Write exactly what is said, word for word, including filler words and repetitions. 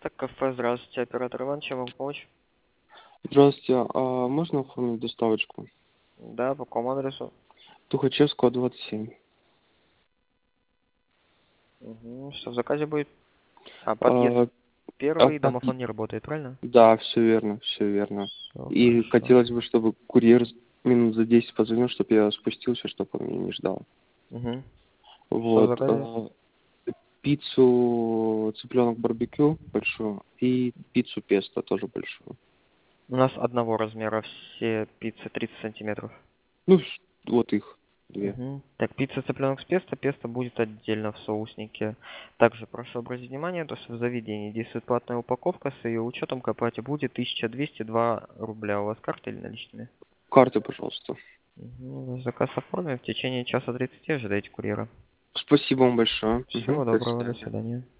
место, кафе. Здравствуйте, оператор Иван, чем могу помочь? Здравствуйте, а можно оформить доставочку? Да, по какому адресу? Тухачевского, двадцать семь. Угу. Что в заказе будет? А, подъезд А, а первый, под- домофон не работает, правильно? Да, все верно, все верно. Все И хорошо. хотелось бы, чтобы курьер минут за десять позвонил, чтобы я спустился, чтобы он меня не ждал. Угу. Что в Вот. заказе? а, Пиццу цыпленок барбекю большую и пиццу песто тоже большую. У нас одного размера все пиццы тридцать сантиметров. Ну, с- вот их две. Угу. Так, пицца цыпленок с песто, песто будет отдельно в соуснике. Также прошу обратить внимание, то, что в заведении действует платная упаковка, с ее учетом к оплате будет тысяча двести два рубля. У вас карта или наличные? Карты, пожалуйста. Угу. Заказ оформлен, в течение часа тридцати ожидайте курьера. Спасибо вам большое. Мгм, Всего до доброго, до свидания. свидания.